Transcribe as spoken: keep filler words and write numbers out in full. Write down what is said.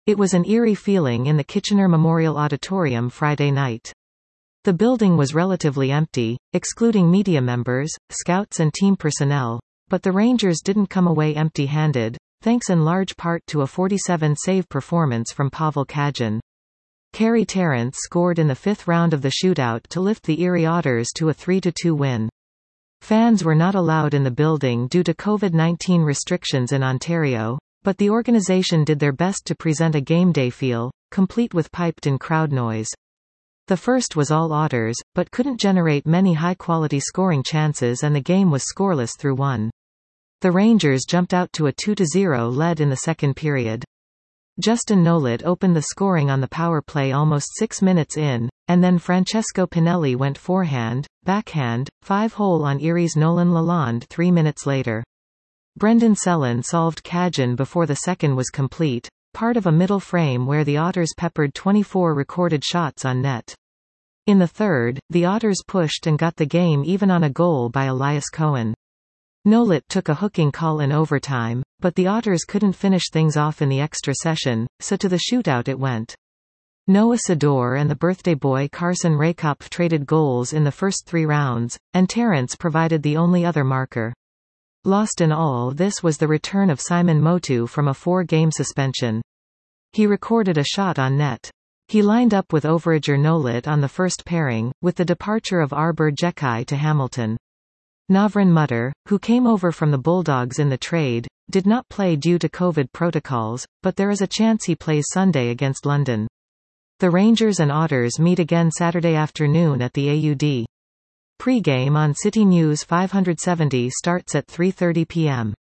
It was an eerie feeling in the Kitchener Memorial Auditorium Friday night. The building was relatively empty, excluding media members, scouts and team personnel, but the Rangers didn't come away empty-handed, thanks in large part to a forty-seven save performance from Pavel Kagin. Carey Terrence scored in the fifth round of the shootout to lift the Erie Otters to a three to two win. Fans were not allowed in the building due to COVID nineteen restrictions in Ontario, but the organization did their best to present a game day feel, complete with piped-in crowd noise. The first was all Otters, but couldn't generate many high-quality scoring chances and the game was scoreless through one. The Rangers jumped out to a two to zero lead in the second period. Justin Nolet opened the scoring on the power play almost six minutes in, and then Francesco Pinelli went forehand, backhand, five-hole on Erie's Nolan Lalonde three minutes later. Brendan Sellen solved Kagin before the second was complete, part of a middle frame where the Otters peppered twenty-four recorded shots on net. In the third, the Otters pushed and got the game even on a goal by Elias Cohen. Nolet took a hooking call in overtime, but the Otters couldn't finish things off in the extra session, so to the shootout it went. Noah Sador and the birthday boy Carson Rakopf traded goals in the first three rounds, and Terrence provided the only other marker. Lost in all this was the return of Simon Motu from a four-game suspension. He recorded a shot on net. He lined up with overager Nolet on the first pairing, with the departure of Arbor Jekai to Hamilton. Navran Mutter, who came over from the Bulldogs in the trade, did not play due to COVID protocols, but there is a chance he plays Sunday against London. The Rangers and Otters meet again Saturday afternoon at the A U D. Pre-game on City News five seventy starts at three thirty p m